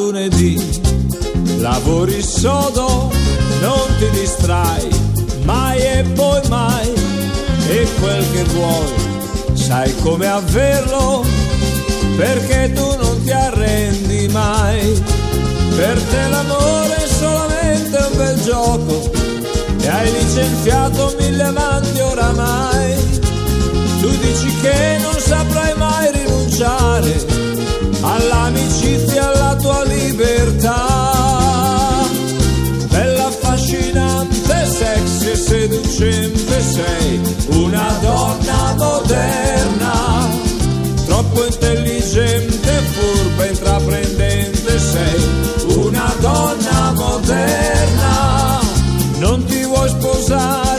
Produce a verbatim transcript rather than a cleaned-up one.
lunedì, lavori sodo, non ti distrai mai e poi mai, e quel che vuoi sai come averlo, perché tu non ti arrendi mai. Per te l'amore è solamente un bel gioco e hai licenziato mille amanti oramai. Tu dici che non saprai mai rinunciare all'amicizia, alla tua libertà. Bella, affascinante, sexy e seducente sei, una donna moderna, troppo intelligente, furba, intraprendente sei, una donna moderna. Non ti vuoi sposare